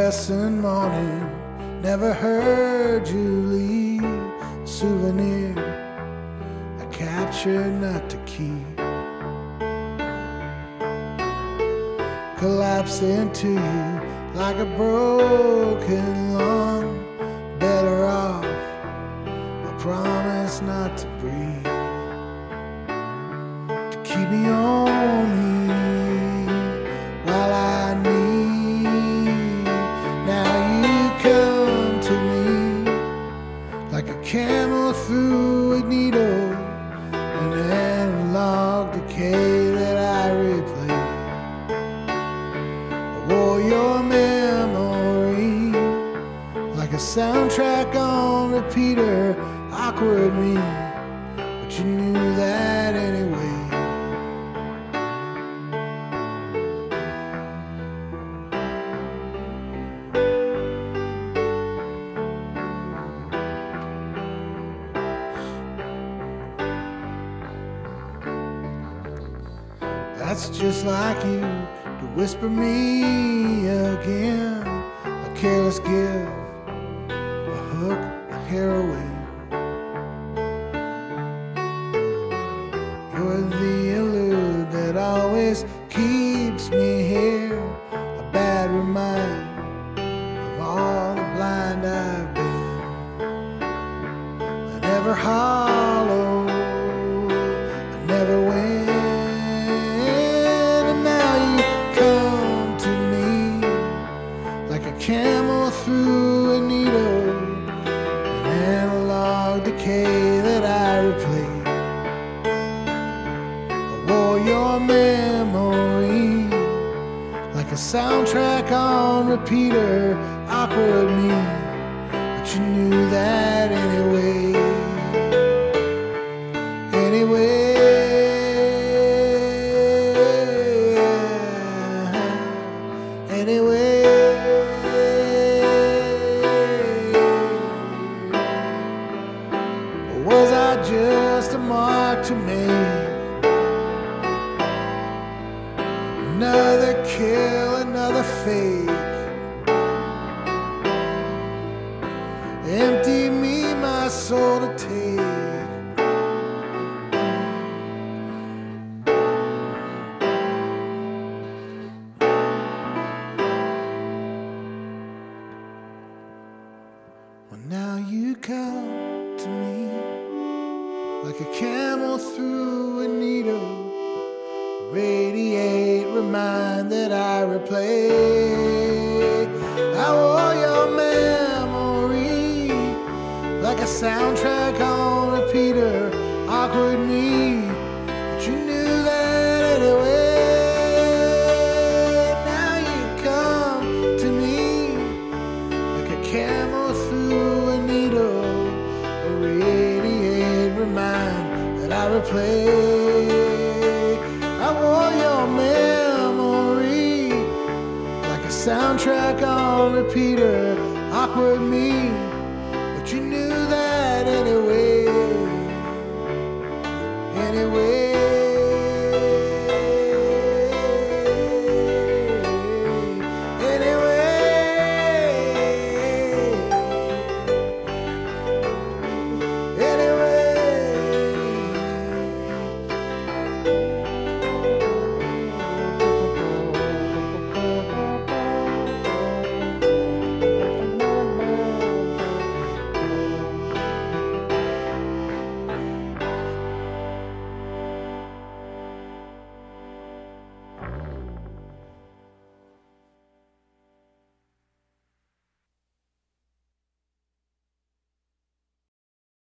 fluorescent morning. Never heard you leave a souvenir I captured not to keep. Collapse into you like a broken lung. Better off, I promise not to breathe, to keep me only while I need. Now you come to me like a camel through a needle, an analog decay that I replay. I wore your memory like a soundtrack on repeater. Awkward me, but you knew that anyway. That's just like you to whisper me again. A careless gift, a hook, a heroin. You're the elude that always keeps me here. A bad reminder of all the blind I've been. I never hollow, I never win. Camel through a needle, an analog decay that I replay. I wore your memory like a soundtrack on repeater. Awkward me, but you knew that anyway. Anyway. Was I just a mark to make? Another kill, another fake. Empty me, my soul to take. Well, now you come to me like a camel through a needle. Radiate, remind that I replay. I wore your memory like a soundtrack on repeater. Awkward me, but you knew that anyway. Now you come to me like a camel through a needle. Remind that I replay. I wore your memory like a soundtrack on repeater. Awkward me, but you knew that anyway. Anyway. Anyway.